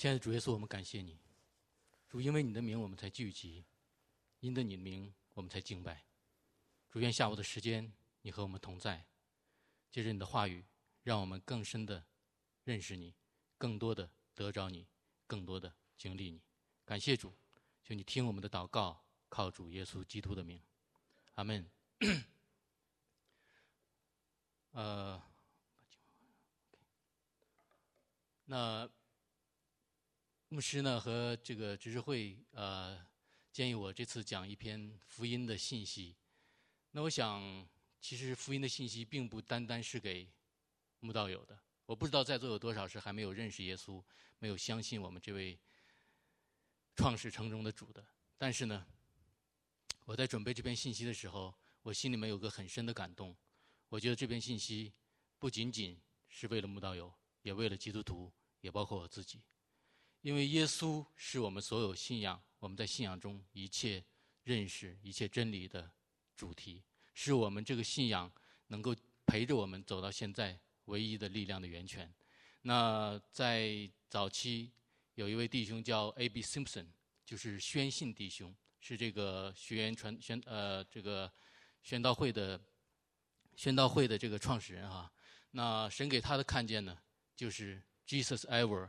亲爱的主耶稣，我们感谢你，主，因为你的名我们才聚集，因着你的名我们才敬拜。主，愿下午的时间你和我们同在，借着你的话语，让我们更深的认识你，更多的得着你，更多的经历你。感谢主，求你听我们的祷告，靠主耶稣基督的名，阿门。那牧师呢和这个执事会建议我这次讲一篇福音的信息。那我想，其实福音的信息并不单单是给慕道友的。我不知道在座有多少是还没有认识耶稣，没有相信我们这位创始成终的主的。但是呢，我在准备这篇信息的时候，我心里面有个很深的感动。我觉得这篇信息不仅仅是为了慕道友，也为了基督徒，也包括我自己。因为耶稣是我们所有信仰，我们在信仰中一切认识、一切真理的主题，是我们这个信仰能够陪着我们走到现在唯一的力量的源泉。那在早期有一位弟兄叫 A.B. Simpson， 就是宣信弟兄，是这个这个宣道会的这个创始人哈。那神给他的看见呢，就是 Jesus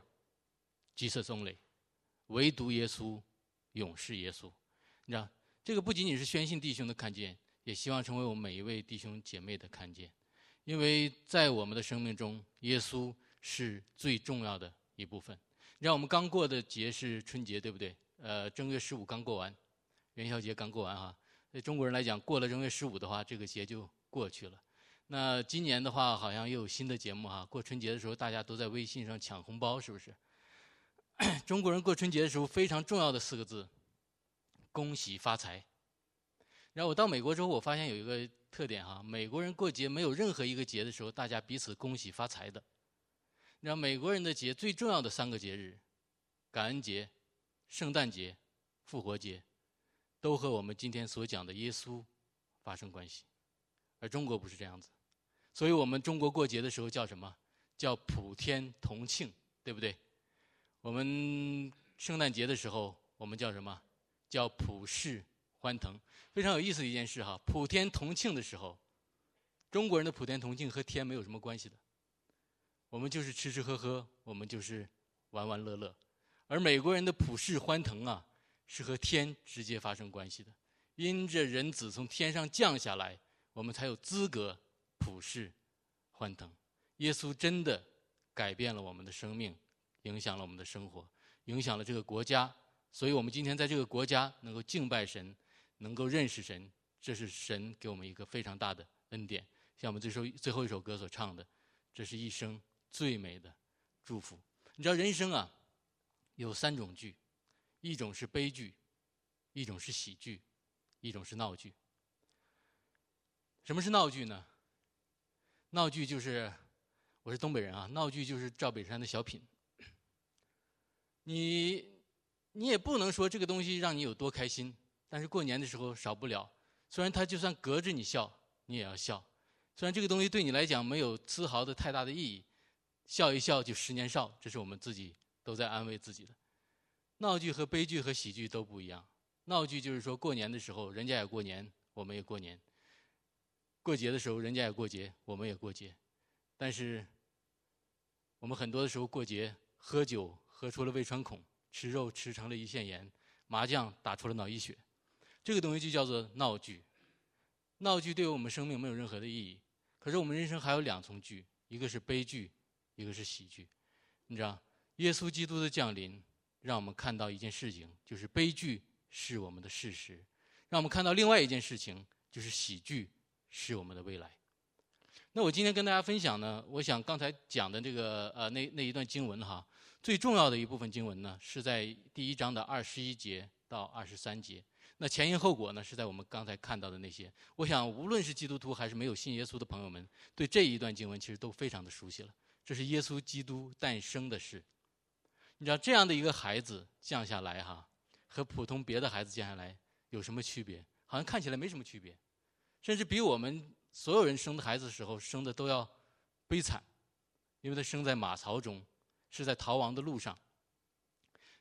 ever。Jesus only， 唯独耶稣，永是耶稣。你知道，这个不仅仅是宣信弟兄的看见，也希望成为我们每一位弟兄姐妹的看见。因为在我们的生命中，耶稣是最重要的一部分。你知道，我们刚过的节是春节，对不对？正月15刚过完，元宵节刚过完哈。对中国人来讲，过了正月15的话，这个节就过去了。那今年的话，好像又有新的节目哈。过春节的时候，大家都在微信上抢红包，是不是？中国人过春节的时候非常重要的4个字，恭喜发财。然后我到美国之后，我发现有一个特点哈，美国人过节没有任何一个节的时候大家彼此恭喜发财的。然后美国人的节最重要的3个节日，感恩节、圣诞节、复活节，都和我们今天所讲的耶稣发生关系。而中国不是这样子，所以我们中国过节的时候叫什么？叫普天同庆，对不对？我们圣诞节的时候，我们叫什么？叫普世欢腾。非常有意思的一件事哈，普天同庆的时候，中国人的普天同庆和天没有什么关系的，我们就是吃吃喝喝，我们就是玩玩乐乐。而美国人的普世欢腾啊，是和天直接发生关系的。因着人子从天上降下来，我们才有资格普世欢腾。耶稣真的改变了我们的生命，影响了我们的生活，影响了这个国家，所以我们今天在这个国家能够敬拜神，能够认识神，这是神给我们一个非常大的恩典。像我们最后一首歌所唱的，这是一生最美的祝福。你知道人生啊，有3种剧，一种是悲剧，一种是喜剧，一种是闹剧。什么是闹剧呢？闹剧就是，我是东北人啊，闹剧就是赵本山的小品。你也不能说这个东西让你有多开心，但是过年的时候少不了。虽然他就算隔着你笑，你也要笑。虽然这个东西对你来讲没有丝毫的太大的意义，笑一笑就10年少，这是我们自己都在安慰自己的。闹剧和悲剧和喜剧都不一样。闹剧就是说过年的时候人家也过年，我们也过年；过节的时候人家也过节，我们也过节。但是我们很多的时候过节喝酒喝出了胃穿孔，吃肉吃成了胰腺炎，麻将打出了脑溢血，这个东西就叫做闹剧。闹剧对我们生命没有任何的意义。可是我们人生还有2重剧，一个是悲剧，一个是喜剧。你知道，耶稣基督的降临让我们看到一件事情，就是悲剧是我们的事实；让我们看到另外一件事情，就是喜剧是我们的未来。那我今天跟大家分享呢，我想刚才讲的这个那一段经文哈，最重要的一部分经文呢是在第1章的21节到23节。那前因后果呢是在我们刚才看到的那些。我想无论是基督徒还是没有信耶稣的朋友们，对这一段经文其实都非常的熟悉了。这是耶稣基督诞生的事。你知道这样的一个孩子降下来哈，和普通别的孩子降下来有什么区别？好像看起来没什么区别，甚至比我们所有人生的孩子的时候生的都要悲惨，因为他生在马槽中，是在逃亡的路上。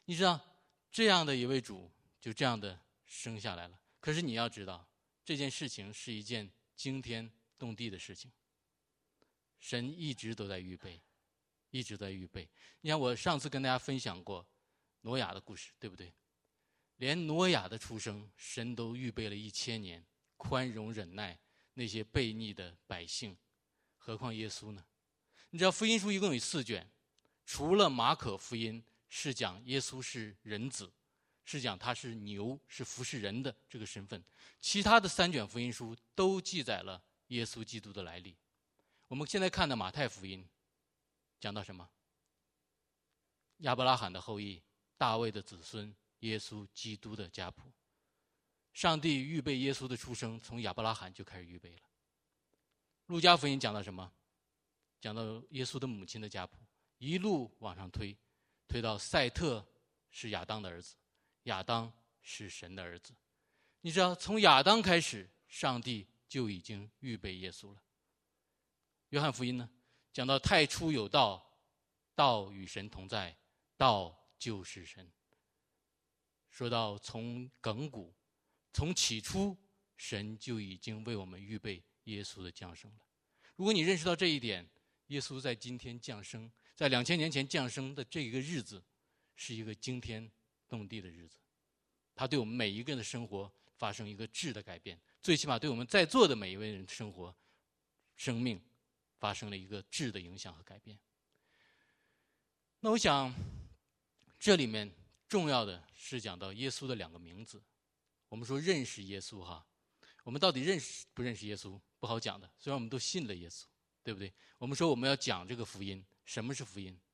你知道，这样的一位主就这样的生下来了。可是你要知道，这件事情是一件惊天动地的事情。神一直都在预备，一直在预备。你看，我上次跟大家分享过挪亚的故事，对不对？连挪亚的出生，神都预备了1000年，宽容忍耐那些悖逆的百姓，何况耶稣呢？你知道福音书一共有4卷，除了马可福音是讲耶稣是人子，是讲他是牛，是服侍人的这个身份，其他的3卷福音书都记载了耶稣基督的来历。我们现在看的马太福音讲到什么？亚伯拉罕的后裔，大卫的子孙，耶稣基督的家谱。上帝预备耶稣的出生，从亚伯拉罕就开始预备了。路加福音讲到什么？讲到耶稣的母亲的家谱，一路往上推，推到赛特是亚当的儿子，亚当是神的儿子。你知道，从亚当开始，上帝就已经预备耶稣了。约翰福音呢，讲到太初有道，道与神同在，道就是神。说到从亘古，从起初，神就已经为我们预备耶稣的降生了。如果你认识到这一点，耶稣在今天降生，在2000年前降生的这个日子，是一个惊天动地的日子。他对我们每一个人的生活发生一个质的改变，最起码对我们在座的每一位人的生活、生命发生了一个质的影响和改变。那我想，这里面重要的是讲到耶稣的2个名字。我们说认识耶稣哈，我们到底认识不认识耶稣不好讲的，虽然我们都信了耶稣，对不对？我们说我们要讲这个福音，什么是福音？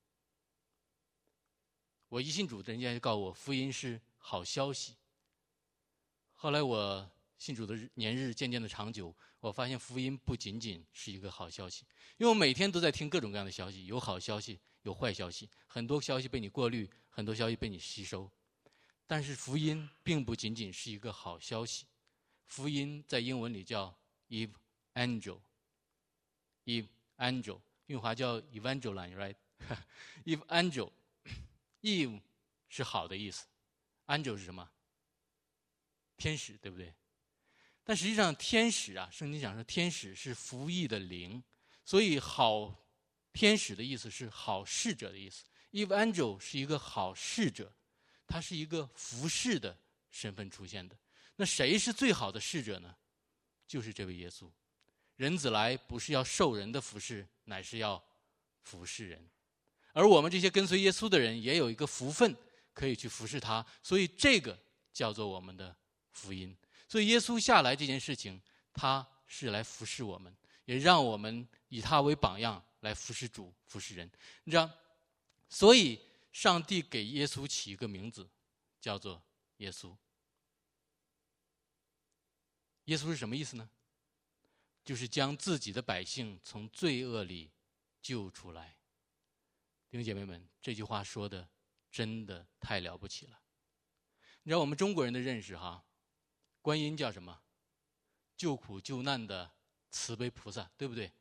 我一信主，人家就告诉我，福音是好消息。后来我信主的年日渐渐的长久，我发现福音不仅仅是一个好消息，因为我每天都在听各种各样的消息，有好消息，有坏消息，很多消息被你过滤，很多消息被你吸收。但是福音并不仅仅是一个好消息，福音在英文里叫 evangel， 韵华叫 evangeline right evangel Eve 是好的意思， angel 是什么？天使，对不对？但实际上天使啊，圣经讲说天使是服役的灵，所以好天使的意思是好侍者的意思。Evangel 是一个好侍者，他是一个服侍的身份出现的。那谁是最好的侍者呢？就是这位耶稣。人子来不是要受人的服侍，乃是要服侍人。而我们这些跟随耶稣的人也有一个福分可以去服侍他，所以这个叫做我们的福音。所以耶稣下来这件事情，他是来服侍我们，也让我们以他为榜样来服侍主，服侍人。你知道，所以上帝给耶稣起一个名字，叫做耶稣。耶稣是什么意思呢？就是将自己的百姓从罪恶里救出来。弟兄姐妹们，这句话说的真的太了不起了。你知道我们中国人的认识哈，观音叫什么？救苦救难的慈悲菩萨，对不对？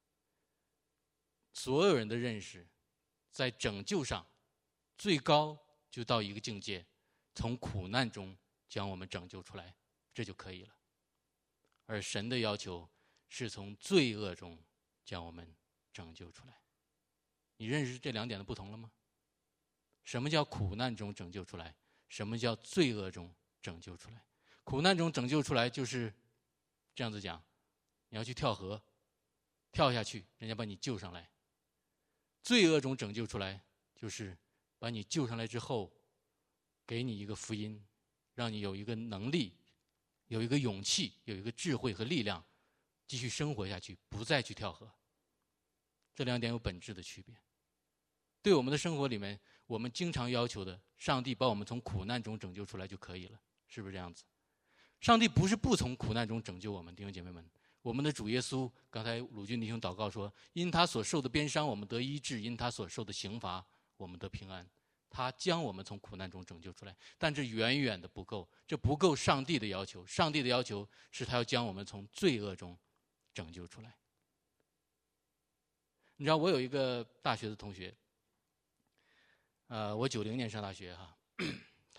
所有人的认识，在拯救上，最高就到一个境界，从苦难中将我们拯救出来，这就可以了。而神的要求是从罪恶中将我们拯救出来。你认识这2点的不同了吗？什么叫苦难中拯救出来？什么叫罪恶中拯救出来？苦难中拯救出来就是这样子讲，你要去跳河，跳下去，人家把你救上来。罪恶中拯救出来就是把你救上来之后，给你一个福音，让你有一个能力，有一个勇气，有一个智慧和力量，继续生活下去，不再去跳河。这2点有本质的区别。对我们的生活里面，我们经常要求的，上帝把我们从苦难中拯救出来就可以了，是不是这样子？上帝不是不从苦难中拯救我们，弟兄姐妹们。我们的主耶稣，刚才鲁军弟兄祷告说，因他所受的鞭伤我们得医治，因他所受的刑罚我们得平安。他将我们从苦难中拯救出来，但这远远的不够，这不够上帝的要求。上帝的要求是他要将我们从罪恶中拯救出来。你知道我有一个大学的同学，我90年上大学哈，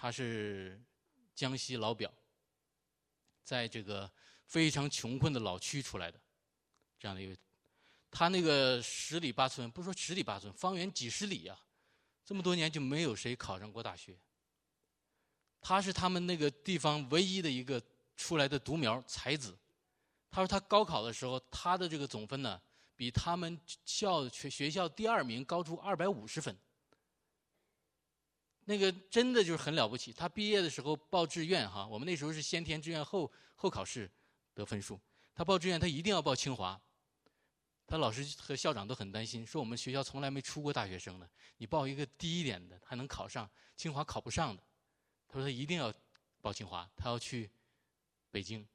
他是江西老表，在这个非常穷困的老区出来的这样的一位。他那个十里八村，不说十里八村，方圆几十里啊，这么多年就没有谁考上过大学。他是他们那个地方唯一的一个出来的独苗才子。他说他高考的时候，他的这个总分呢，比他们学校第2名高出250分。那个真的就是很了不起。他毕业的时候报志愿哈，我们那时候是先填志愿后考试得分数。他报志愿，他一定要报清华。他老师和校长都很担心，说我们学校从来没出过大学生的，你报一个低一点的还能考上，清华考不上的。他说他一定要报清华，他要去北京。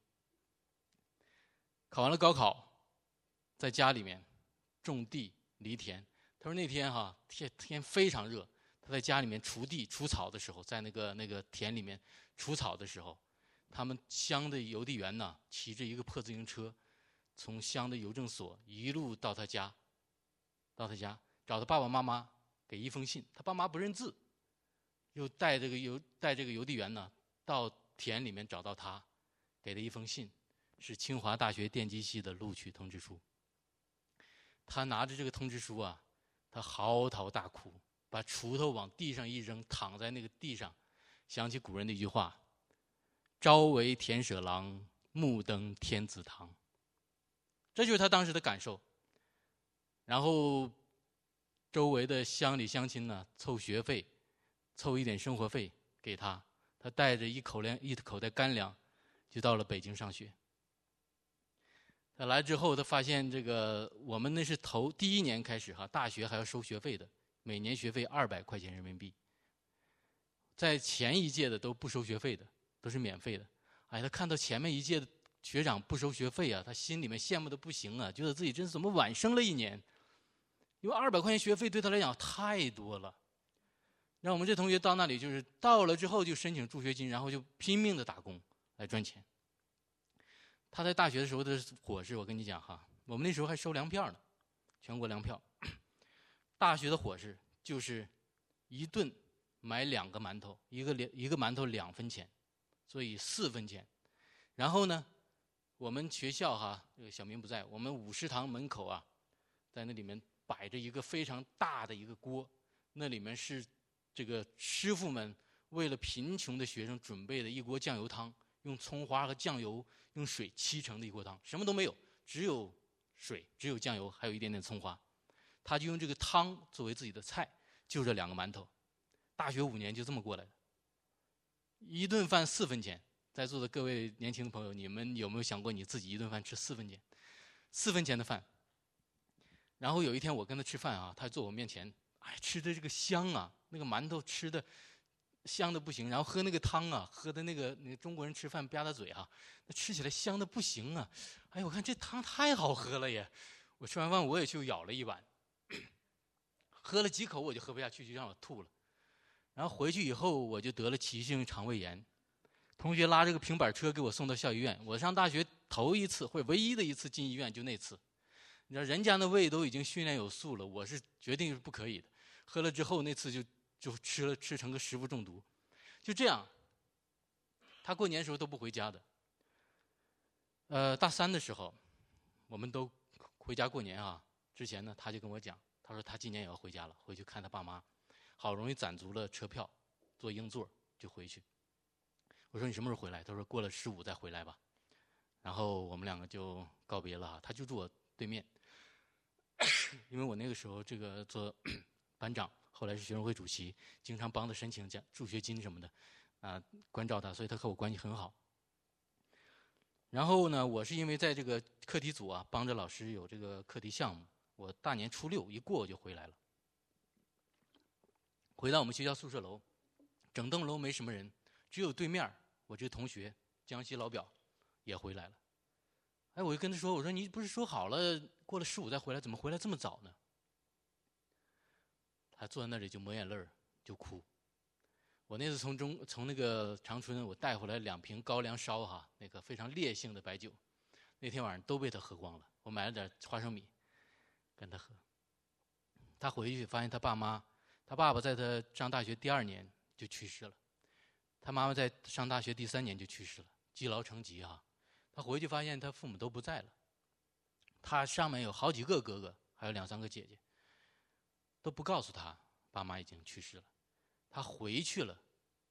考完了高考，在家里面种地犁田。他说那天哈天非常热，他在家里面锄地除草的时候，在那个田里面除草的时候，他们乡的邮递员呢骑着一个破自行车，从乡的邮政所一路到他家找他爸爸妈妈给一封信。他爸妈不认字，又带这个邮递员呢到田里面找到他，给了一封信，是清华大学电机系的录取通知书。他拿着这个通知书啊，他嚎啕大哭，把锄头往地上一扔，躺在那个地上，想起古人的一句话：朝为田舍郎，暮登天子堂。这就是他当时的感受。然后周围的乡里乡亲呢凑学费，凑一点生活费给他，他带着一口袋干粮就到了北京上学。他来之后，他发现这个我们那是第1年开始哈，大学还要收学费的，每年学费200块钱人民币。在前一届的都不收学费的，都是免费的。哎，他看到前面一届的学长不收学费啊，他心里面羡慕的不行啊，觉得自己真是怎么晚生了1年。因为200块钱学费对他来讲太多了。让我们这同学到那里，就是到了之后就申请助学金，然后就拼命的打工来赚钱。他在大学的时候的伙食，我跟你讲哈，我们那时候还收粮票呢，全国粮票。大学的伙食就是一顿买2个馒头，一个馒头2分钱，所以4分钱。然后呢，我们学校哈，这个小明不在，我们武食堂门口啊，在那里面摆着一个非常大的一个锅，那里面是这个师傅们为了贫穷的学生准备的一锅酱油汤，用葱花和酱油用水沏成的一锅汤，什么都没有，只有水，只有酱油，还有一点点葱花。他就用这个汤作为自己的菜，就这2个馒头。大学5年就这么过来的。一顿饭4分钱，在座的各位年轻的朋友，你们有没有想过你自己一顿饭吃4分钱？4分钱的饭。然后有一天我跟他吃饭啊，他坐我面前，哎，吃的这个香啊，那个馒头吃的香的不行，然后喝那个汤啊，喝的那个中国人吃饭吧嗒嘴啊，那吃起来香的不行啊。哎，我看这汤太好喝了耶！我吃完饭我也去舀了一碗，喝了几口我就喝不下去，就让我吐了。然后回去以后我就得了急性肠胃炎，同学拉着个平板车给我送到校医院。我上大学头一次或者唯一的一次进医院就那次。你知道人家的胃都已经训练有素了，我是决定是不可以的。喝了之后那次就吃成个食物中毒。就这样，他过年的时候都不回家的。大3的时候，我们都回家过年啊。之前呢，他就跟我讲，他说他今年也要回家了，回去看他爸妈。好容易攒足了车票，坐硬座就回去。我说你什么时候回来？他说过了15再回来吧。然后我们2个就告别了。他就住我对面，因为我那个时候这个做班长，后来是学生会主席，经常帮他申请助学金什么的，关照他，所以他和我关系很好。然后呢，我是因为在这个课题组啊，帮着老师有这个课题项目，我大年初6一过我就回来了。回到我们学校宿舍楼，整栋楼没什么人，只有对面我这同学江西老表也回来了。哎，我就跟他说，我说你不是说好了过了15再回来，怎么回来这么早呢？他坐在那里就抹眼泪就哭。我那次从那个长春我带回来2瓶高粱烧哈，那个非常烈性的白酒，那天晚上都被他喝光了。我买了点花生米跟他喝。他回去发现他爸妈，他爸爸在他上大学第2年就去世了。 他妈妈在上大学第3年就去世了，积劳成疾啊。他回去发现他父母都不在了，他上面有好几个哥哥，还有2、3个姐姐，都不告诉他爸妈已经去世了。他回去了，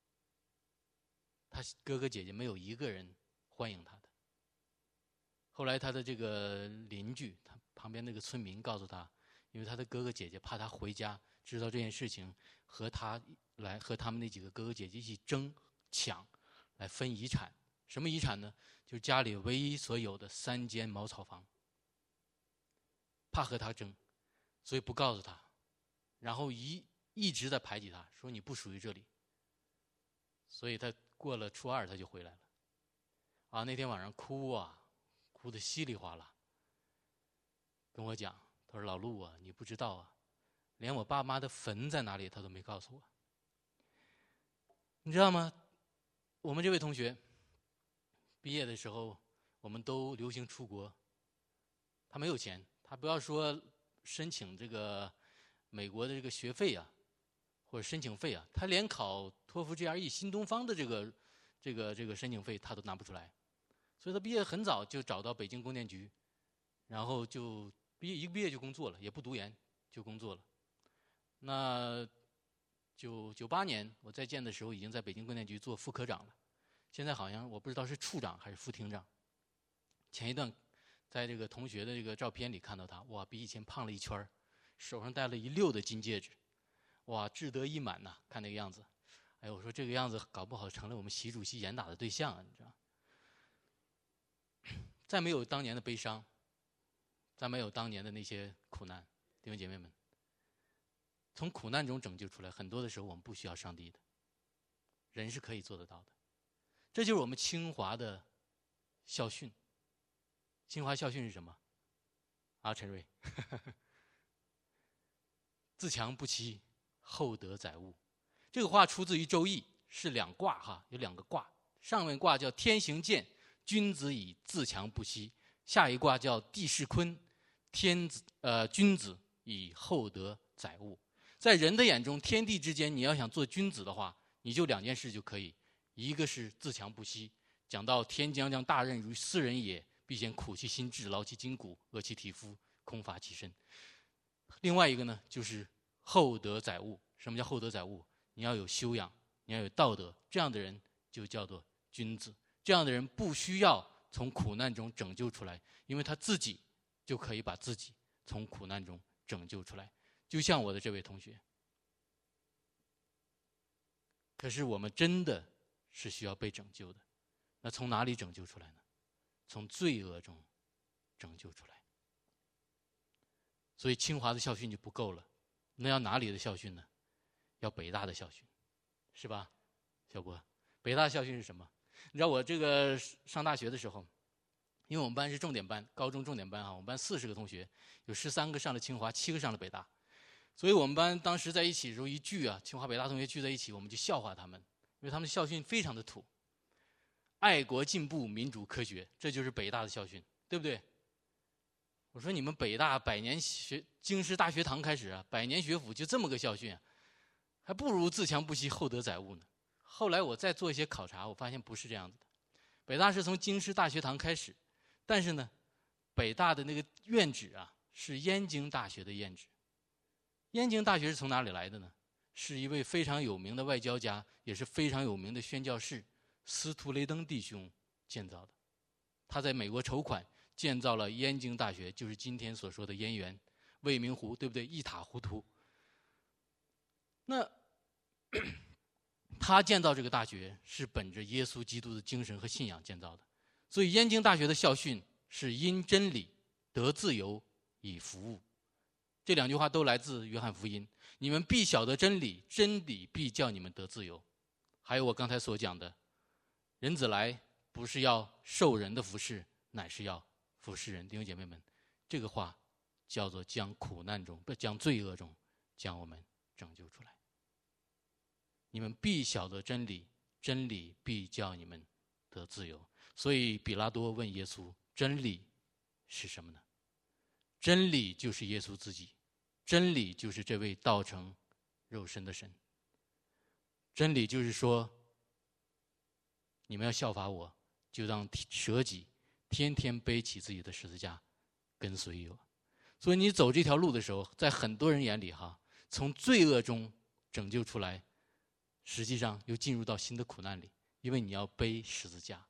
他哥哥姐姐没有一个人欢迎他的。后来他的这个邻居，他旁边那个村民告诉他，因为他的哥哥姐姐怕他回家知道这件事情，和他们那几个哥哥姐姐一起抢来分遗产。什么遗产呢？就是家里唯一所有的3间茅草房，怕和他争，所以不告诉他，然后一直在排挤他，说你不属于这里。所以他过了初2他就回来了，啊，那天晚上哭得稀里哗啦，跟我讲，他说老陆啊，你不知道啊，连我爸妈的坟在哪里他都没告诉我。你知道吗？我们这位同学毕业的时候，我们都流行出国，他没有钱，他不要说申请这个美国的这个学费啊，或者申请费啊，他连考托福 GRE 新东方的这个申请费他都拿不出来，所以他毕业很早就找到北京供电局，然后就毕业就工作了，也不读研就工作了。那98年我再见的时候，已经在北京供电局做副科长了，现在好像我不知道是处长还是副厅长。前一段在这个同学的这个照片里看到他，哇，比以前胖了1圈，手上戴了1溜的金戒指，哇，志得意满呐，看那个样子。哎，我说这个样子搞不好成了我们习主席严打的对象啊，你知道。再没有当年的悲伤，再没有当年的那些苦难，弟兄姐妹们，从苦难中拯救出来，很多的时候我们不需要上帝的，人是可以做得到的。这就是我们清华的校训。清华校训是什么？啊，陈瑞，自强不息，厚德载物。这个话出自于《周易》，是2卦哈，有2个卦。上面卦叫天行健，君子以自强不息；下一卦叫地势坤，君子以厚德载物。在人的眼中，天地之间，你要想做君子的话，你就2件事就可以，一个是自强不息，讲到天将降大任于斯人也，必先苦其心志，劳其筋骨，饿其体肤，空乏其身。另外一个呢，就是厚德载物。什么叫厚德载物？你要有修养，你要有道德，这样的人就叫做君子。这样的人不需要从苦难中拯救出来，因为他自己就可以把自己从苦难中拯救出来。就像我的这位同学。可是我们真的是需要被拯救的，那从哪里拯救出来呢？从罪恶中拯救出来。所以清华的校训就不够了，那要哪里的校训呢？要北大的校训，是吧，小波？北大校训是什么？你知道我这个上大学的时候，因为我们班是重点班，高中重点班啊，我们班40个同学，有13个上了清华，7个上了北大，所以我们班当时在一起的时候一聚啊，清华北大同学聚在一起，我们就笑话他们，因为他们的校训非常的土，爱国进步民主科学，这就是北大的校训，对不对？我说你们北大100年京师大学堂开始啊，100年学府就这么个校训啊，还不如自强不息，厚德载物呢。后来我再做一些考察，我发现不是这样子的。北大是从京师大学堂开始，但是呢，北大的那个院址啊，是燕京大学的院址。燕京大学是从哪里来的呢？是一位非常有名的外交家，也是非常有名的宣教士司徒雷登弟兄建造的。他在美国筹款建造了燕京大学，就是今天所说的燕园、未名湖，对不对？一塌糊涂。那他建造这个大学是本着耶稣基督的精神和信仰建造的，所以燕京大学的校训是因真理得自由以服务。这2句话都来自约翰福音，你们必晓得真理，真理必叫你们得自由。还有我刚才所讲的，人子来不是要受人的服侍，乃是要服侍人。弟兄姐妹们，这个话叫做将苦难中，不将罪恶中将我们拯救出来。你们必晓得真理，真理必叫你们得自由。所以比拉多问耶稣，真理是什么呢？真理就是耶稣自己，真理就是这位道成肉身的神。真理就是说， 你们要效法我，就当舍己，天天背起自己的十字架，跟随我。所以你走这条路的时候，在很多人眼里从罪恶中拯救出来，实际上又进入到新的苦难里，因为你要背十字架。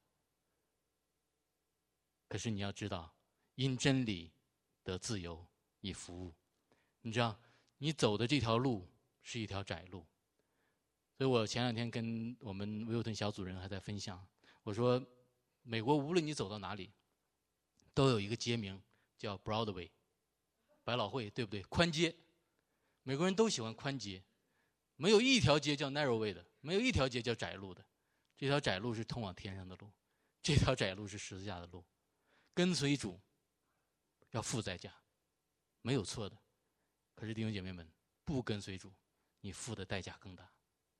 可是你要知道，因真理得自由，以服务。你知道，你走的这条路是一条窄路。所以我前两天跟我们维尔顿小组人还在分享，我说，美国无论你走到哪里，都有一个街名叫 Broadway， 百老汇，对不对？宽街，美国人都喜欢宽街，没有一条街叫 narrow way 的，没有一条街叫窄路的。这条窄路是通往天上的路，这条窄路是十字架的路。跟随主要付代价，没有错的。可是弟兄姐妹们，不跟随主，你付的代价更大。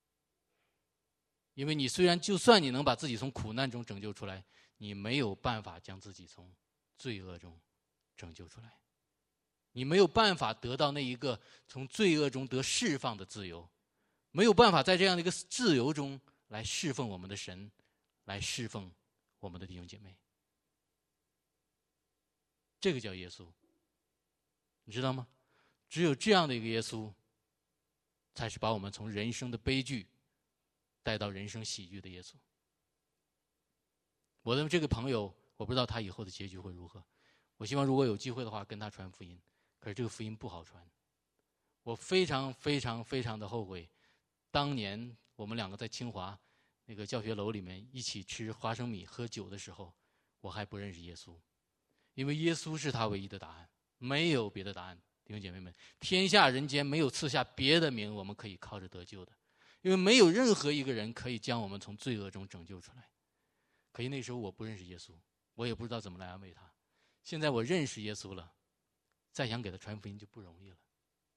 因为你虽然就算你能把自己从苦难中拯救出来，你没有办法将自己从罪恶中拯救出来，你没有办法得到那一个从罪恶中得释放的自由，没有办法在这样的一个自由中来侍奉我们的神，来侍奉我们的弟兄姐妹。这个叫耶稣，你知道吗？只有这样的一个耶稣，才是把我们从人生的悲剧带到人生喜剧的耶稣。我的这个朋友，我不知道他以后的结局会如何，我希望如果有机会的话跟他传福音，可是这个福音不好传。我非常非常非常的后悔，当年我们两个在清华那个教学楼里面一起吃花生米喝酒的时候，我还不认识耶稣。因为耶稣是他唯一的答案，没有别的答案。弟兄姐妹们，天下人间没有赐下别的名我们可以靠着得救的，因为没有任何一个人可以将我们从罪恶中拯救出来。可惜那时候我不认识耶稣，我也不知道怎么来安慰他。现在我认识耶稣了，再想给他传福音就不容易了，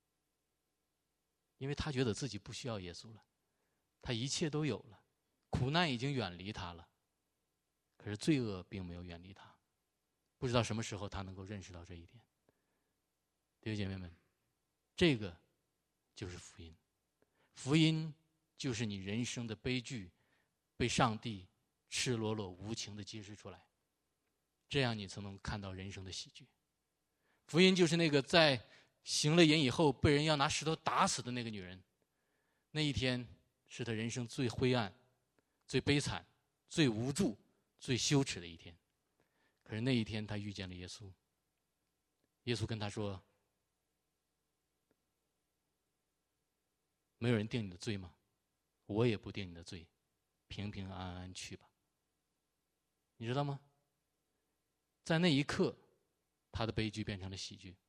因为他觉得自己不需要耶稣了，他一切都有了，苦难已经远离他了，可是罪恶并没有远离他。不知道什么时候他能够认识到这一点。弟兄姐妹们，这个就是福音。福音就是你人生的悲剧被上帝赤裸裸无情地揭示出来，这样你才能看到人生的喜剧。福音就是那个在行了淫以后被人要拿石头打死的那个女人，那一天是她人生最灰暗、最悲惨、最无助、最羞耻的一天。可是那一天他遇见了耶稣，耶稣跟他说，没有人定你的罪吗？我也不定你的罪，平平安安去吧。你知道吗？在那一刻他的悲剧变成了喜剧，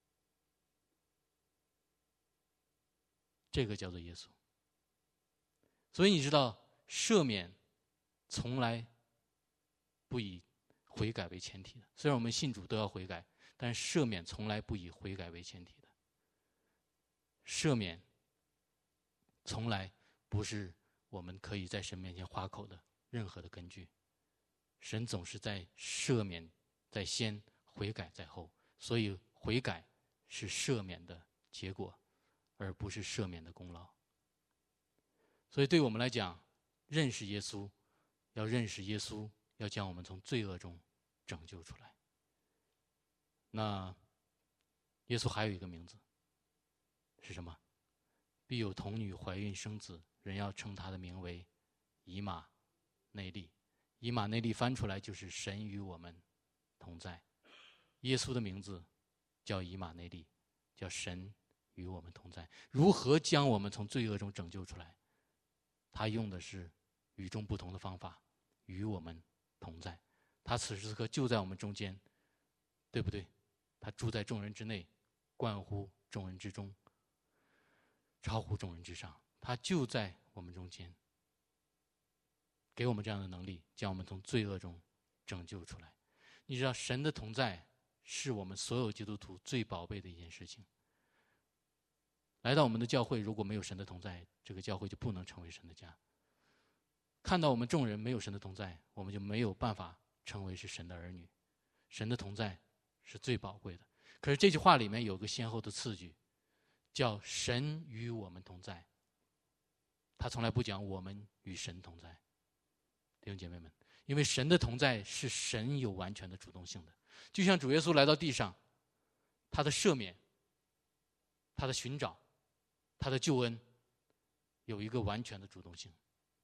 这个叫做耶稣。所以你知道，赦免从来不以悔改为前提的。虽然我们信主都要悔改，但赦免从来不以悔改为前提的。赦免从来不是我们可以在神面前夸口的任何的根据。神总是在赦免在先，悔改在后，所以悔改是赦免的结果，而不是赦免的功劳。所以对我们来讲，认识耶稣，要认识耶稣，要将我们从罪恶中拯救出来。那耶稣还有一个名字是什么？必有童女怀孕生子，人要称他的名为以马内利。以马内利翻出来就是神与我们同在。耶稣的名字叫以马内利，叫神与我们同在。如何将我们从罪恶中拯救出来？他用的是与众不同的方法，与我们同在。他此时此刻就在我们中间，对不对？他住在众人之内，冠乎众人之中，超乎众人之上。他就在我们中间，给我们这样的能力，将我们从罪恶中拯救出来。你知道，神的同在是我们所有基督徒最宝贝的一件事情。来到我们的教会，如果没有神的同在，这个教会就不能成为神的家。看到我们众人没有神的同在，我们就没有办法成为是神的儿女。神的同在是最宝贵的。可是这句话里面有个先后的次句，叫神与我们同在。他从来不讲我们与神同在。弟弟兄姐妹们，因为神的同在是神有完全的主动性的，就像主耶稣来到地上，他的赦免、他的寻找、他的救恩有一个完全的主动性。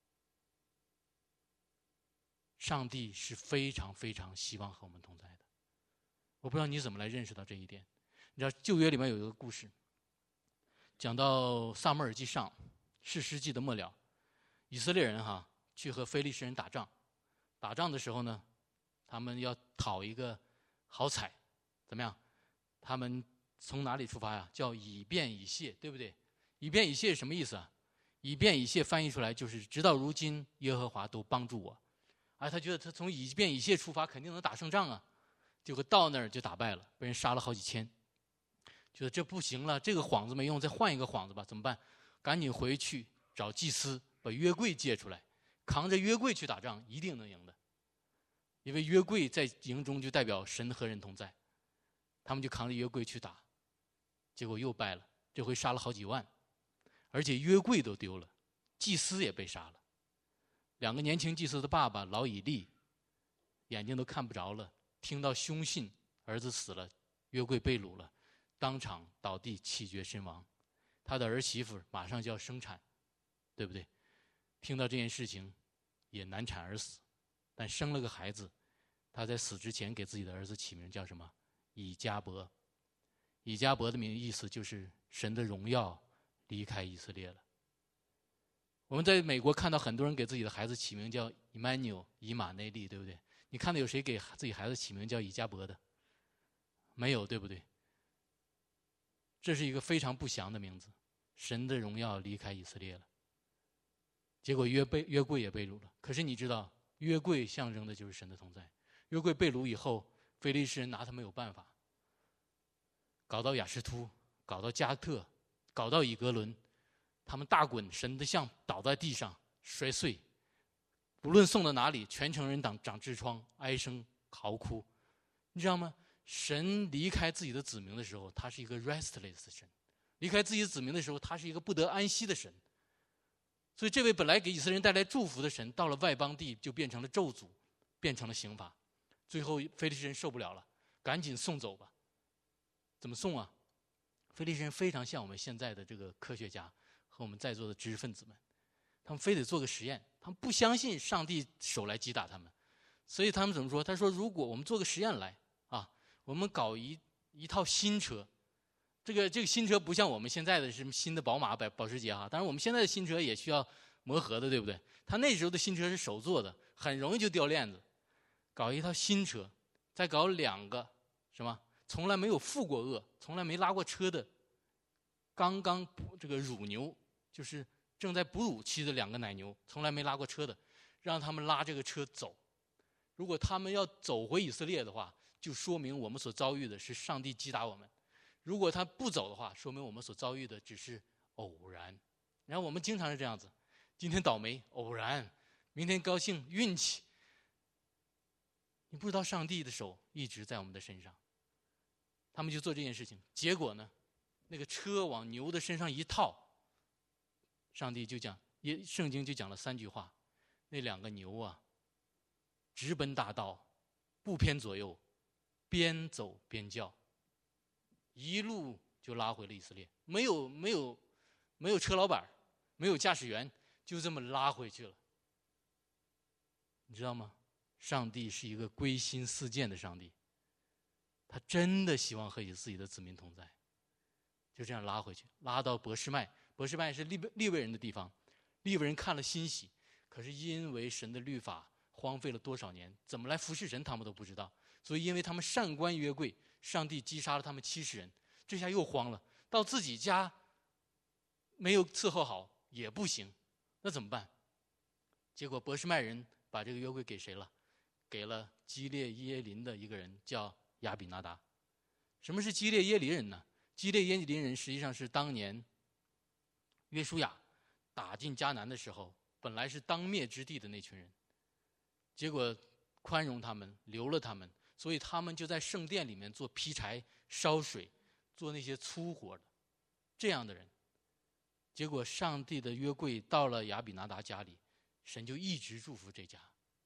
上帝是非常非常希望和我们同在的。我不知道你怎么来认识到这一点。你知道旧约里面有一个故事，讲到撒母耳记上士师记的末了，以色列人去和非利士人打仗，打仗的时候呢，他们要讨一个好彩，怎么样？他们从哪里出发呀？叫以便以谢，对不对？以便以谢是什么意思啊？以便以谢翻译出来就是直到如今耶和华都帮助我。他觉得他从以便以谢出发肯定能打胜仗啊，结果到那儿就打败了，被人杀了好几千，觉得这不行了，这个幌子没用，再换一个幌子吧，怎么办？赶紧回去找祭司把约柜借出来，扛着约柜去打仗一定能赢的，因为约柜在营中就代表神和人同在。他们就扛着约柜去打，结果又败了，这回杀了好几万，而且约柜都丢了，祭司也被杀了。2个年轻祭司的爸爸老以利眼睛都看不着了，听到凶信儿子死了，约柜被掳了，当场倒地气绝身亡。他的儿媳妇马上就要生产，对不对？听到这件事情也难产而死，但生了个孩子，他在死之前给自己的儿子起名叫什么？以迦伯。以迦伯的名意思就是神的荣耀离开以色列了。我们在美国看到很多人给自己的孩子起名叫 Emmanuel 以马内利，对不对？你看到有谁给自己孩子起名叫以迦伯的？没有，对不对？这是一个非常不祥的名字，神的荣耀离开以色列了，结果约柜也被掳了。可是你知道约柜象征的就是神的同在，约柜被掳以后，非利士人拿他没有办法，搞到亚实突，搞到加特，搞到以格伦，他们大滚，神的像倒在地上摔碎，不论送到哪里，全城人长痔疮，哀声嚎哭。你知道吗？神离开自己的子民的时候，他是一个 restless 的神；离开自己的子民的时候，他是一个不得安息的神。所以这位本来给以色列人带来祝福的神，到了外邦地就变成了咒诅，变成了刑罚。最后非利士人受不了了，赶紧送走吧。怎么送啊？非利士人非常像我们现在的这个科学家和我们在座的知识分子们，他们非得做个实验，他们不相信上帝手来击打他们，所以他们怎么说？他说如果我们做个实验来我们搞一套新车，这个新车不像我们现在的什么新的宝马、保时捷当然我们现在的新车也需要磨合的，对不对？他那时候的新车是手做的，很容易就掉链子。搞一套新车，再搞2个什么从来没有负过轭、从来没拉过车的刚这个乳牛，就是正在哺乳期的2个奶牛，从来没拉过车的，让他们拉这个车走。如果他们要走回以色列的话，就说明我们所遭遇的是上帝击打我们；如果他不走的话，说明我们所遭遇的只是偶然。然后我们经常是这样子，今天倒霉偶然，明天高兴运气。你不知道上帝的手一直在我们的身上。他们就做这件事情，结果呢，那个车往牛的身上一套，上帝就讲，圣经就讲了3句话：那2个牛直奔大道，不偏左右，边走边叫，一路就拉回了以色列。没有车老板，没有驾驶员，就这么拉回去了。你知道吗？上帝是一个归心似箭的上帝，他真的希望和自己的子民同在。就这样拉回去，拉到伯示麦。伯示麦是利未人的地方，利未人看了欣喜，可是因为神的律法荒废了多少年，怎么来服侍神他们都不知道。所以因为他们擅观约柜，上帝击杀了他们70人，这下又慌了，到自己家没有伺候好也不行，那怎么办？结果伯示麦人把这个约柜给谁了？给了基列耶琳的一个人，叫亚比拿达。什么是基列耶琳人呢？基列耶琳人实际上是当年约书亚打进迦南的时候，本来是当灭之地的那群人，结果宽容他们，留了他们，所以他们就在圣殿里面做劈柴、烧水，做那些粗活的这样的人。结果上帝的约柜到了亚比拿达家里，神就一直祝福这家，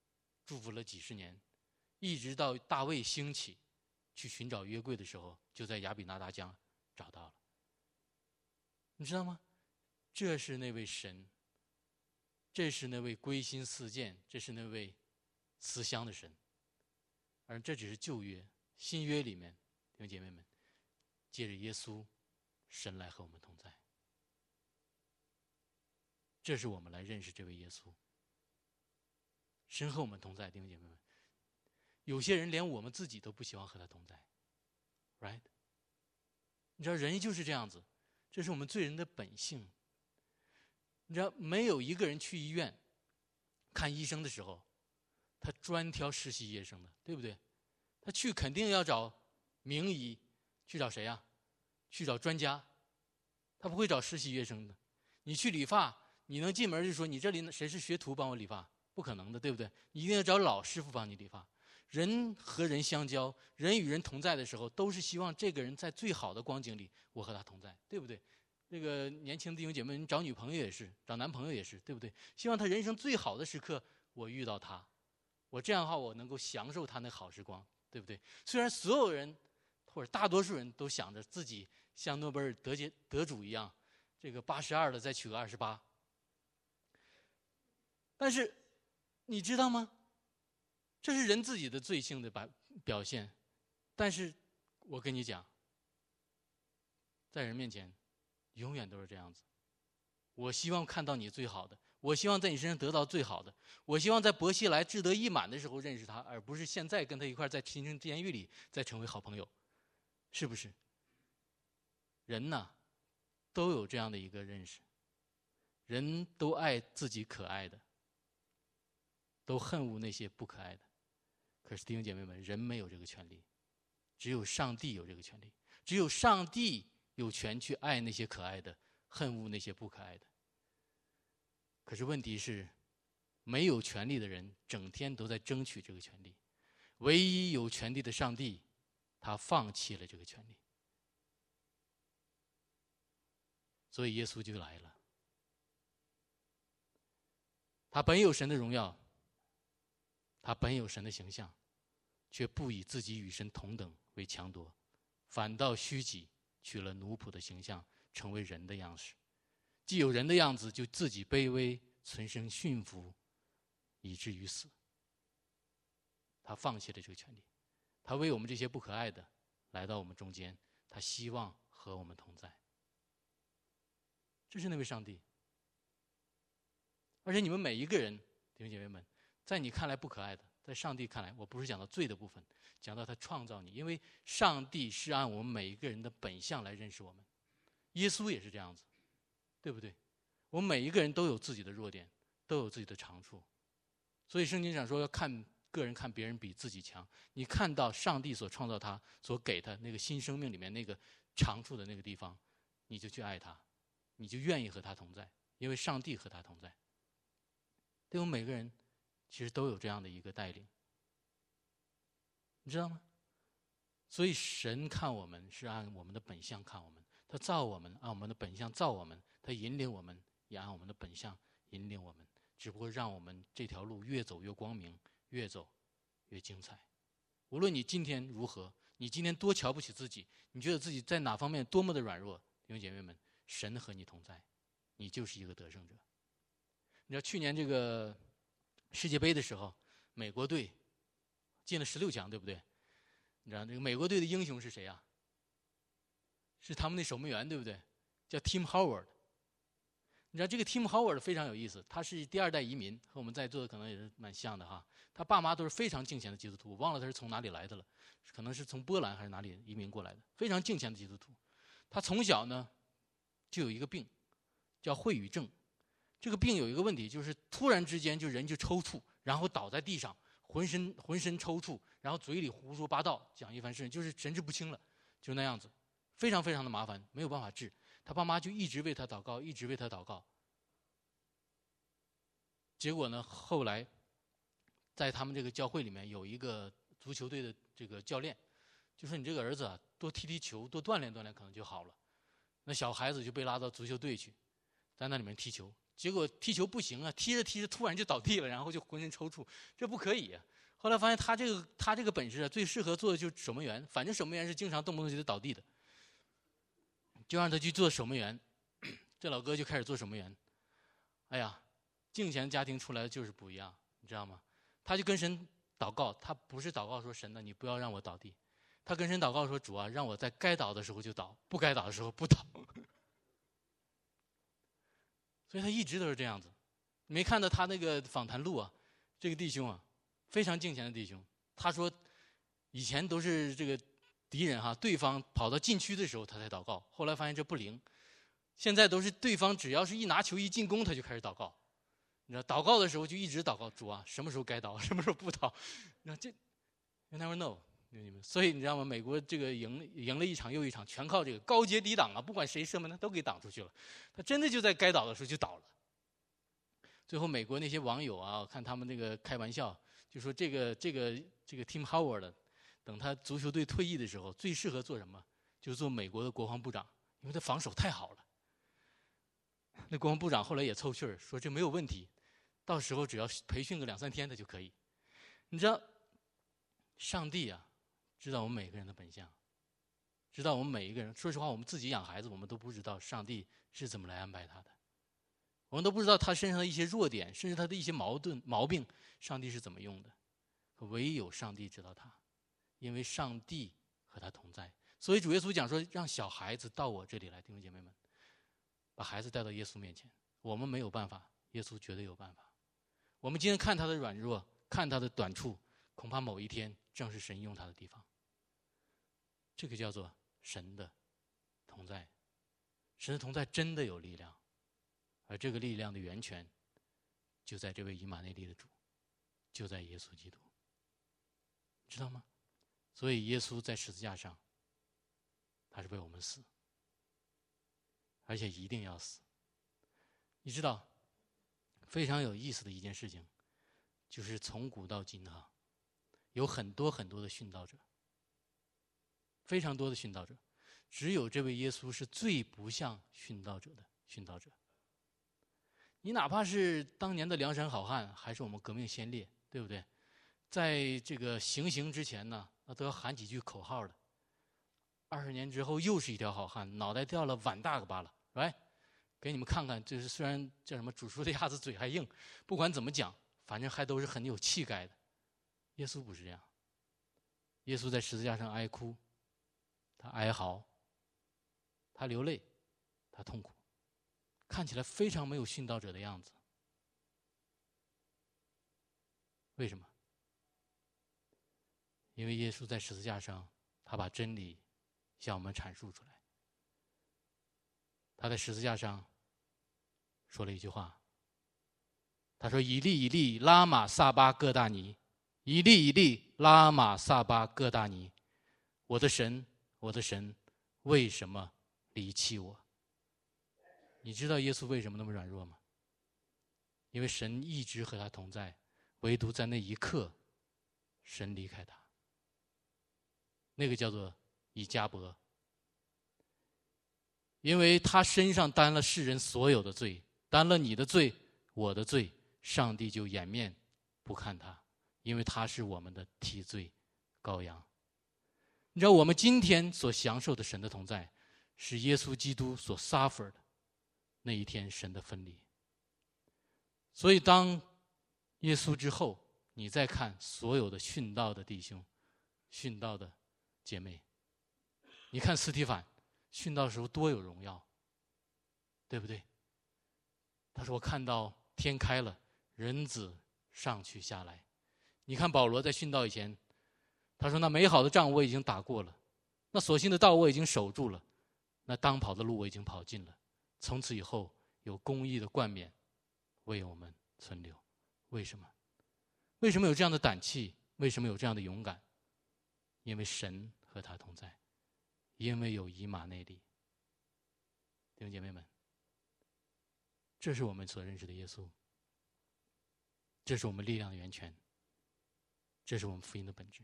祝福了几十年，一直到大卫兴起去寻找约柜的时候，就在亚比拿达江找到了。你知道吗？这是那位神，这是那位归心似箭，这是那位慈祥的神。而这只是旧约，新约里面，弟兄姐妹们，借着耶稣，神来和我们同在。这是我们来认识这位耶稣。神和我们同在，弟兄姐妹们。有些人连我们自己都不希望和他同在 ，right？ 你知道人就是这样子，这是我们罪人的本性。你知道没有一个人去医院看医生的时候，他专挑实习医生的，对不对？他去肯定要找名医，去找谁呀？去找专家，他不会找实习医生的。你去理发，你能进门就说你这里谁是学徒帮我理发？不可能的，对不对？你一定要找老师傅帮你理发。人和人相交，人与人同在的时候，都是希望这个人在最好的光景里，我和他同在，对不对？这个年轻的弟兄姐妹，你找女朋友也是，找男朋友也是，对不对？希望他人生最好的时刻，我遇到他，我这样的话，我能够享受他那好时光，对不对？虽然所有人或者大多数人都想着自己像诺贝尔得主一样，这个82了再娶个28，但是你知道吗？这是人自己的罪性的表现。但是我跟你讲，在人面前永远都是这样子。我希望看到你最好的，我希望在你身上得到最好的，我希望在伯希来志得意满的时候认识他，而不是现在跟他一块在亲生监狱里再成为好朋友，是不是？人呢都有这样的一个认识，人都爱自己可爱的，都恨恶那些不可爱的。可是弟兄姐妹们，人没有这个权利，只有上帝有这个权利，只有上帝有权去爱那些可爱的，恨恶那些不可爱的。可是问题是，没有权利的人整天都在争取这个权利，唯一有权利的上帝，他放弃了这个权利。所以耶稣就来了，他本有神的荣耀，他本有神的形象，却不以自己与神同等为强夺，反倒虚己，取了奴仆的形象，成为人的样式。既有人的样子，就自己卑微，存身驯服，以至于死。他放弃了这个权利，他为我们这些不可爱的来到我们中间，他希望和我们同在。这是那位上帝。而且你们每一个人，弟兄姐妹们，在你看来不可爱的，在上帝看来，我不是讲到罪的部分，讲到他创造你，因为上帝是按我们每一个人的本相来认识我们。耶稣也是这样子，对不对？我们每一个人都有自己的弱点，都有自己的长处，所以圣经上说要看个人看别人比自己强。你看到上帝所创造他，所给他那个新生命里面那个长处的那个地方，你就去爱他，你就愿意和他同在，因为上帝和他同在。对我们每个人其实都有这样的一个带领，你知道吗？所以神看我们是按我们的本相看我们，他造我们按我们的本相造我们，他引领我们也按我们的本相引领我们，只不过让我们这条路越走越光明，越走越精彩。无论你今天如何，你今天多瞧不起自己，你觉得自己在哪方面多么的软弱，弟兄姐妹们，神和你同在，你就是一个得胜者。你知道去年这个世界杯的时候，美国队进了16强，对不对？你知道这个美国队的英雄是谁啊？是他们那守门员，对不对？叫 Tim Howard。你知道这个 Tim Howard 非常有意思，他是第2代移民，和我们在座的可能也是蛮像的哈。他爸妈都是非常敬虔的基督徒，我忘了他是从哪里来的了，可能是从波兰还是哪里移民过来的，非常敬虔的基督徒。他从小呢就有一个病，叫秽语症。这个病有一个问题，就是突然之间就人就抽搐，然后倒在地上，浑身抽搐，然后嘴里胡说八道，讲一番事，就是神志不清了，就那样子，非常非常的麻烦，没有办法治。他爸妈就一直为他祷告，一直为他祷告。结果呢，后来在他们这个教会里面有一个足球队的这个教练，就说你这个儿子啊，多踢踢球，多锻炼锻炼，可能就好了。那小孩子就被拉到足球队去，在那里面踢球， 结果踢球不行啊，踢着踢着突然就倒地了，然后就浑身抽搐，这不可以啊。后来发现他这个本事啊，最适合做的就是守门员，反正守门员是经常动不动就得倒地的，就让他去做守门员。这老哥就开始做守门员。哎呀，敬虔家庭出来的就是不一样，你知道吗？他就跟神祷告，他不是祷告说神呢，你不要让我倒地，他跟神祷告说主啊，让我在该倒的时候就倒，不该倒的时候不倒。所以他一直都是这样子。没看到他那个访谈录啊，这个弟兄啊，非常敬虔的弟兄。他说，以前都是这个敌人哈，对方跑到禁区的时候他才祷告，后来发现这不灵。现在都是对方只要是一拿球一进攻，他就开始祷告。你知道，祷告的时候就一直祷告主啊，什么时候该祷，什么时候不祷。那这 you never know。所以你知道吗？美国这个赢了一场又一场，全靠这个高阶抵挡啊！不管谁射门，他都给挡出去了。他真的就在该倒的时候就倒了。最后，美国那些网友啊，我看他们那个开玩笑，就说这个 Tim Howard， 等他足球队退役的时候，最适合做什么？就是做美国的国防部长，因为他防守太好了。那国防部长后来也凑趣儿说这没有问题，到时候只要培训个2-3天他就可以。你知道，上帝啊，知道我们每个人的本相，知道我们每一个人。说实话，我们自己养孩子，我们都不知道上帝是怎么来安排他的，我们都不知道他身上的一些弱点，甚至他的一些毛病，上帝是怎么用的。唯有上帝知道他，因为上帝和他同在。所以主耶稣讲说，让小孩子到我这里来，弟兄姐妹们，把孩子带到耶稣面前。我们没有办法，耶稣绝对有办法。我们今天看他的软弱，看他的短处，恐怕某一天正是神用他的地方。这个叫做神的同在。神的同在真的有力量，而这个力量的源泉就在这位以马内利的主，就在耶稣基督，知道吗？所以耶稣在十字架上，他是为我们死，而且一定要死。你知道非常有意思的一件事情，就是从古到今哈，有很多很多的殉道者，非常多的殉道者，只有这位耶稣是最不像殉道者的殉道者。你哪怕是当年的梁山好汉，还是我们革命先烈，对不对？在这个行刑之前呢，那都要喊几句口号的。20年之后，又是一条好汉，脑袋掉了，碗大个巴了，来，给你们看看，就是虽然叫什么煮熟的鸭子嘴还硬，不管怎么讲，反正还都是很有气概的。耶稣不是这样，耶稣在十字架上哀哭，他哀嚎，他流泪，他痛苦，看起来非常没有殉道者的样子。为什么？因为耶稣在十字架上，他把真理向我们阐述出来。他在十字架上说了一句话，他说：“以利以利，拉玛撒巴各大尼，以利以利，拉玛撒巴各大尼，我的神，我的神，为什么离弃我？”你知道耶稣为什么那么软弱吗？因为神一直和他同在，唯独在那一刻，神离开他。那个叫做以迦伯，因为他身上担了世人所有的罪，担了你的罪，我的罪，上帝就掩面不看他，因为他是我们的替罪羔羊。你知道我们今天所享受的神的同在，是耶稣基督所 suffer 的那一天神的分离。所以当耶稣之后，你再看所有的殉道的弟兄，殉道的姐妹，你看司提反殉道的时候多有荣耀，对不对？他说我看到天开了，人子上去下来。你看保罗在殉道以前，他说那美好的仗我已经打过了，那所信的道我已经守住了，那当跑的路我已经跑尽了，从此以后有公义的冠冕为我们存留。为什么？为什么有这样的胆气？为什么有这样的勇敢？因为神和他同在，因为有以马内利。弟兄姐妹们，这是我们所认识的耶稣，这是我们力量的源泉，这是我们福音的本质。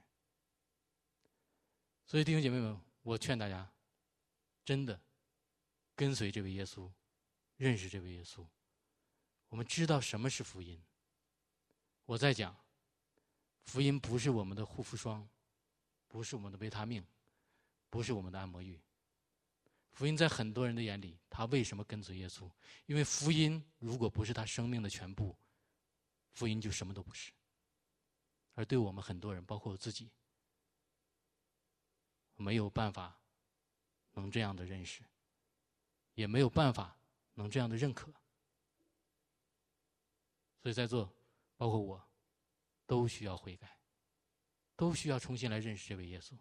所以弟兄姐妹们，我劝大家真的跟随这位耶稣，认识这位耶稣， 们知道什么是福音。我在讲，福音不是我们的护肤霜，不是我们的维他命，不是我们的按摩浴。福音在很多人的眼里，他为什么跟随耶稣？因为福音如果不是他生命的全部，福音就什么都不是。而对我们很多人，包括我自己，没有办法能这样的认识，也没有办法能这样的认可。所以在座包括我都需要悔改，都需要重新来认识这位耶稣。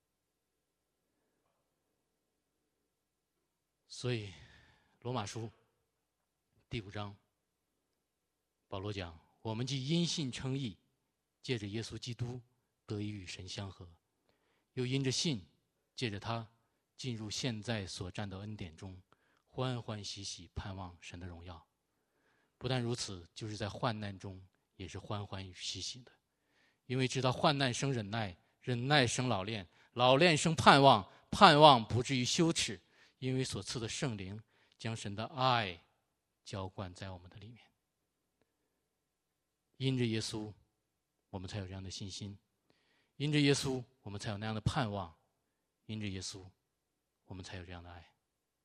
所以罗马书第5章保罗讲，我们既因信称义，借着耶稣基督得以与神相合，又因着信借着他进入现在所占的恩典中，欢欢喜喜盼望神的荣耀。不但如此，就是在患难中也是欢欢喜喜的，因为知道患难生忍耐，忍耐生老练，老练生盼望，盼望不至于羞耻，因为所赐的圣灵将神的爱浇灌在我们的里面。因着耶稣，我们才有这样的信心；因着耶稣，我们才有那样的盼望；因着耶稣，我们才有这样的爱。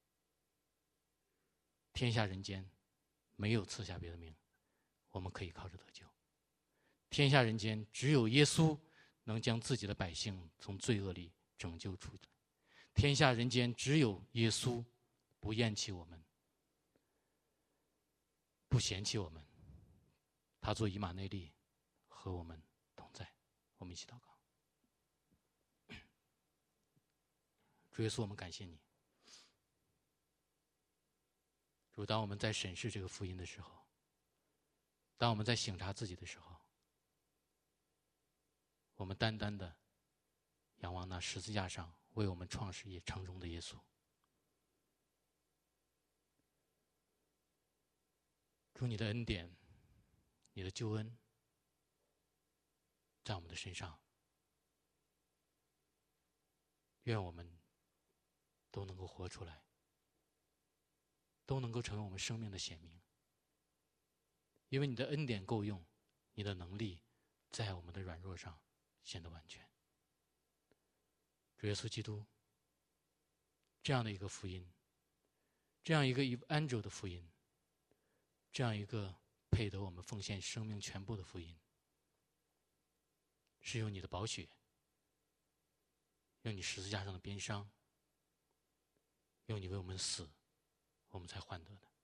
天下人间没有赐下别的名，我们可以靠着得救。天下人间只有耶稣能将自己的百姓从罪恶里拯救出来。天下人间只有耶稣不厌弃我们，不嫌弃我们，他做以马内利，和我们同在。我们一起祷告。主耶稣，我们感谢你。主，当我们在审视这个福音的时候，当我们在省察自己的时候，我们单单的仰望那十字架上为我们创始也成终的耶稣。主，你的恩典，你的救恩在我们的身上，愿我们都能够活出来，都能够成为我们生命的显明。因为你的恩典够用，你的能力在我们的软弱上显得完全。主耶稣基督，这样的一个福音，这样一个evangel的福音，这样一个配得我们奉献生命全部的福音，是用你的宝血，用你十字架上的鞭伤，用你为我们死，我们才换得的。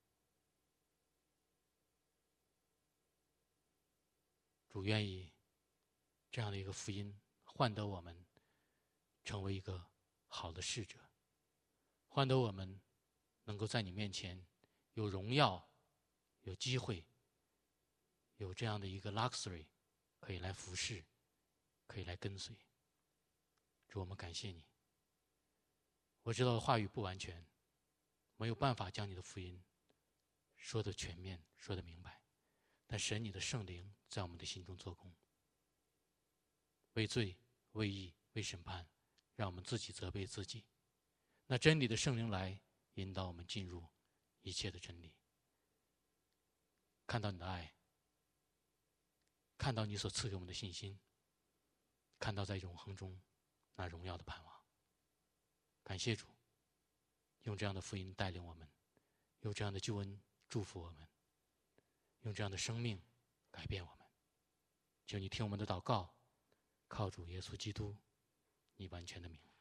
主愿意这样的一个福音换得我们成为一个好的使者，换得我们能够在你面前有荣耀，有机会，有这样的一个 luxury 可以来服侍，可以来跟随。主，我们感谢你。我知道话语不完全，没有办法将你的福音说得全面，说得明白，但神你的圣灵在我们的心中做工，为罪，为义，为审判，让我们自己责备自己。那真理的圣灵来引导我们进入一切的真理，看到你的爱，看到你所赐给我们的信心，看到在永恒中那荣耀的盼望。感谢主，用这样的福音带领我们，用这样的救恩祝福我们，用这样的生命改变我们。求你听我们的祷告，靠主耶稣基督你完全的名。